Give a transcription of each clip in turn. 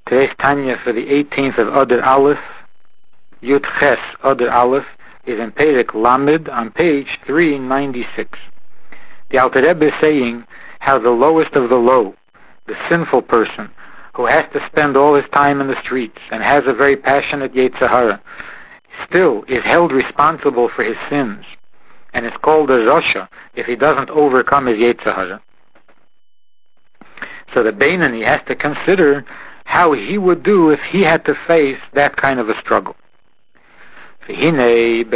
Today's Tanya for the 18th of Adar Aleph, Yud Ches Adar Aleph, is in Perek Lamed on page 396. The Alter Rebbe is saying how the lowest of the low, the sinful person, who has to spend all his time in the streets and has a very passionate Yetzer Hara, still is held responsible for his sins, and is called a Rasha if he doesn't overcome his Yetzer Hara. So the Beinani has to consider how he would do if he had to face that kind of a struggle. The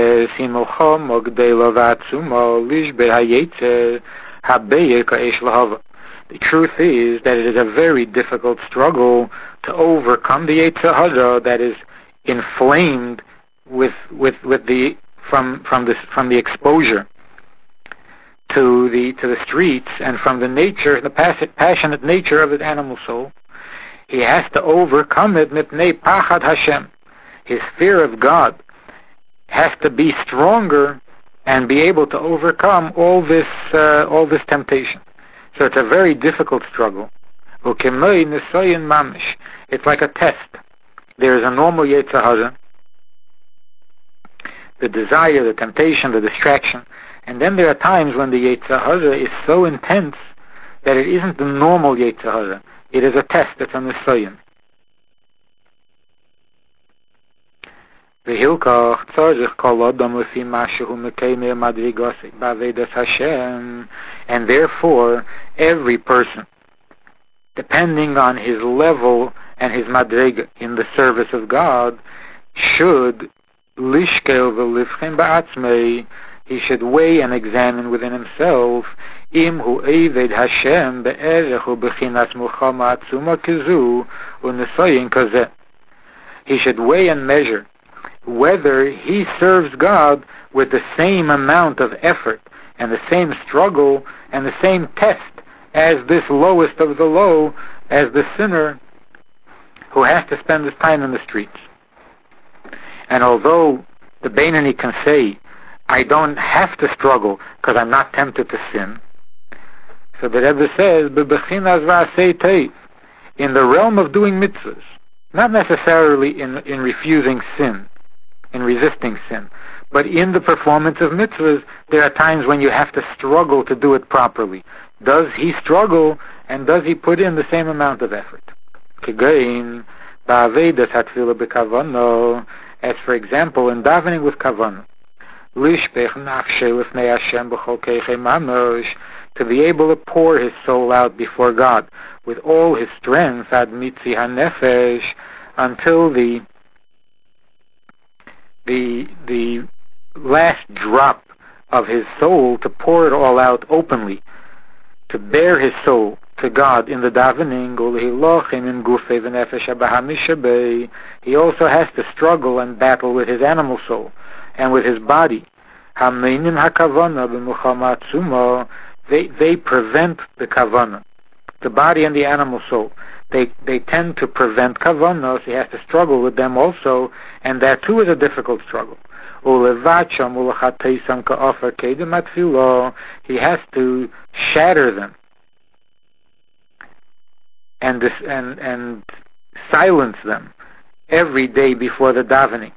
truth is that it is a very difficult struggle to overcome the Yetzer Hara that is inflamed with the from the exposure to the streets and from the nature, the passionate nature of his animal soul. He has to overcome it mipnei pachad Hashem. His fear of God has to be stronger and be able to overcome all this temptation. So it's a very difficult struggle. It's like a test. There is a normal Yetzer Hara, the desire, the temptation, the distraction, and then there are times when the Yetzer Hara is so intense that it isn't the normal Yetzer Hara. It is a test. It's a nisayon. And therefore, every person, depending on his level and his madrega in the service of God, should lishkel v'livchen ba'atzmei, he should weigh and examine within himself, im hu eved Hashem be'erech hu b'chinas muchama atzuma kizu u'nesoyin kazeh. He should weigh and measure whether he serves God with the same amount of effort and the same struggle and the same test as this lowest of the low, as the sinner who has to spend his time in the streets. And although the Beinani can say, I don't have to struggle because I'm not tempted to sin, so the Rebbe says, in the realm of doing mitzvahs, not necessarily in refusing sin, in resisting sin, but in the performance of mitzvahs, there are times when you have to struggle to do it properly. Does he struggle, and does he put in the same amount of effort? As for example, in davening with kavanah, to be able to pour his soul out before God with all his strength, ad mitzi hanefesh, until the last drop of his soul, to pour it all out openly, to bare his soul to God in the davening. He also has to struggle and battle with his animal soul and with his body. They prevent the kavanah, the body and the animal soul. They tend to prevent kavanah, so he has to struggle with them also, and that too is a difficult struggle. He has to shatter them and silence them every day before the davening.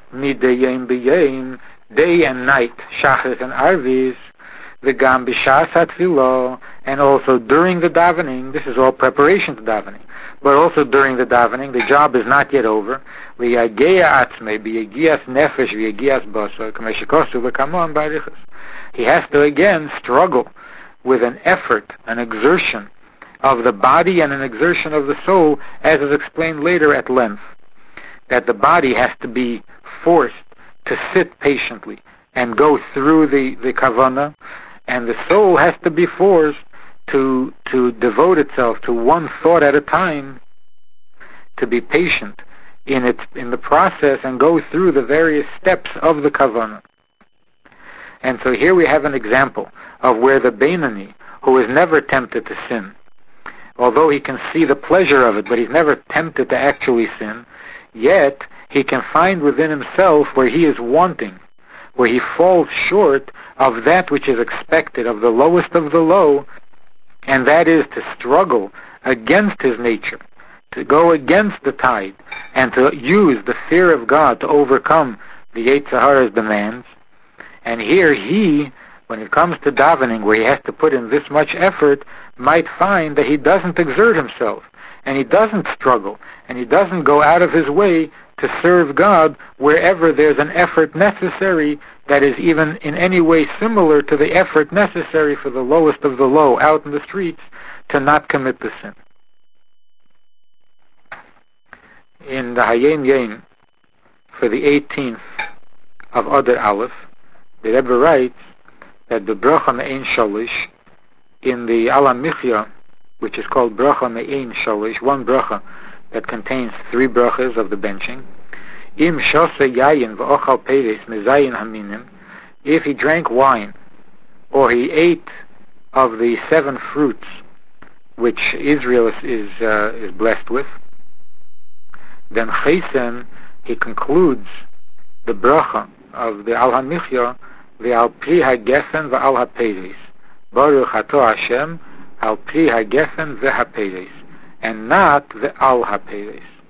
Day and night, shachris and arvis, v'gam b'shas hatfilah, and also during the davening. This is all preparation to davening, but also during the davening, the job is not yet over. V'yageya atzmei b'yagias nefesh v'yagias basar k'meshikosu v'kamon b'arichas. He has to again struggle with an effort, an exertion of the body and an exertion of the soul, as is explained later at length. That the body has to be forced to sit patiently and go through the kavanah, and the soul has to be forced to devote itself to one thought at a time, to be patient in the process and go through the various steps of the kavanah. And so here we have an example of where the Beinani, who is never tempted to sin, although he can see the pleasure of it, but he's never tempted to actually sin, yet he can find within himself where he is wanting, where he falls short of that which is expected, of the lowest of the low, and that is to struggle against his nature, to go against the tide and to use the fear of God to overcome the Yetzer Hara's demands. And here he, when it comes to davening, where he has to put in this much effort, might find that he doesn't exert himself, and he doesn't struggle, and he doesn't go out of his way to serve God wherever there's an effort necessary that is even in any way similar to the effort necessary for the lowest of the low out in the streets to not commit the sin. In the Hayom Yom, for the 18th of Adar Aleph, the Rebbe writes that the bracha me'ein shalish in the Al HaMichya, which is called bracha me'ein shalish, one bracha that contains 3 brachas of the benching, im shose yayin v'ochal peres mezayin haminim, if he drank wine or he ate of the 7 fruits which Israel is blessed with, then chesen, he concludes the bracha of the Al HaMichya, the Al Pri HaGefen v'Al HaPeres, Baruch Atah Hashem Al Pri HaGefen v'HaPeres, and not the Al HaPeres.